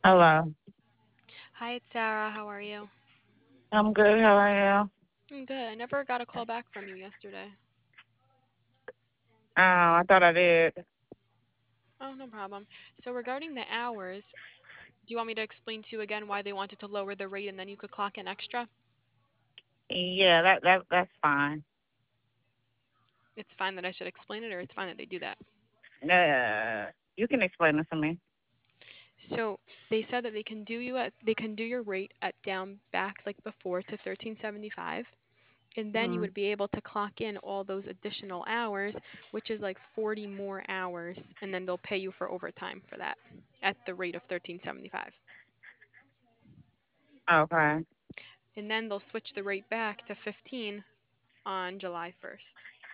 Hello. Hi, it's Sarah. How are you? I'm good. How are you? I'm good. I never got a call back from you yesterday. Oh, I thought I did. Oh, no problem. So, regarding the hours, do you want me to explain to you again why they wanted to lower the rate and then you could clock in extra? Yeah, that's fine. It's fine that I should explain it, or it's fine that they do that. You can explain it to me. So, they said that they can do your rate at down back like before to 1375, and then you Hmm. would be able to clock in all those additional hours, which is like 40 more hours, and then they'll pay you for overtime for that at the rate of 1375. Okay. And then they'll switch the rate back to 15 on July 1st.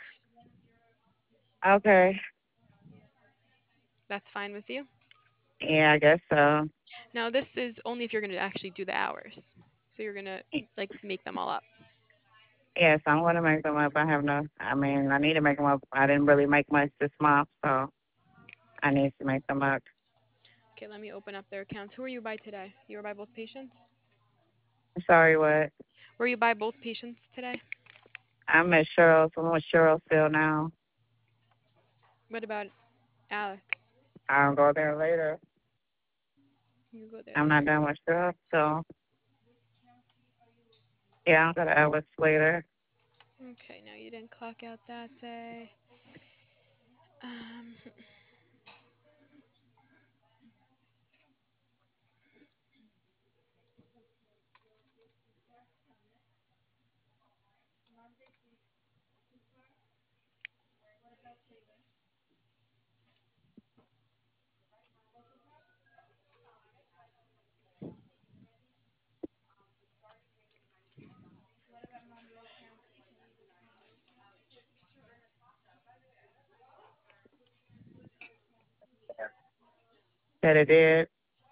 Okay. That's fine with you? Yeah, I guess so. Now, this is only if you're going to actually do the hours. So you're going to like make them all up. Yes, I'm gonna make them up. I have no. I mean, I need to make them up. I didn't really make much this month, so I need to make them up. Okay, let me open up their accounts. Who are you by today? You were by both patients? Sorry, what? Were you by both patients today? I'm at Cheryl's. I'm with Cheryl still now. What about Alex? I'll go there later. You go there I'm not later. done with Cheryl, so yeah, I'll go to Alice later. Okay, no, you didn't clock out that day. Um, That it did.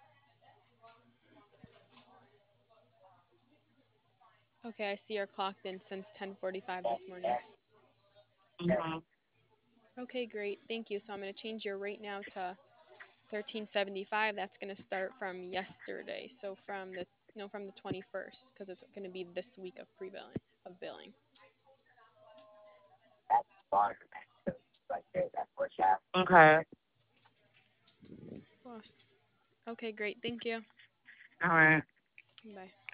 okay, I see you're clocked in since 10:45 this morning. Hmm. Okay, great. Thank you. So I'm going to change your rate now to 1375. That's going to start from yesterday. So from the no from the 21st, because it's going to be this week of pre-billing of billing. Okay. Well, okay, great. Thank you. All right. Bye.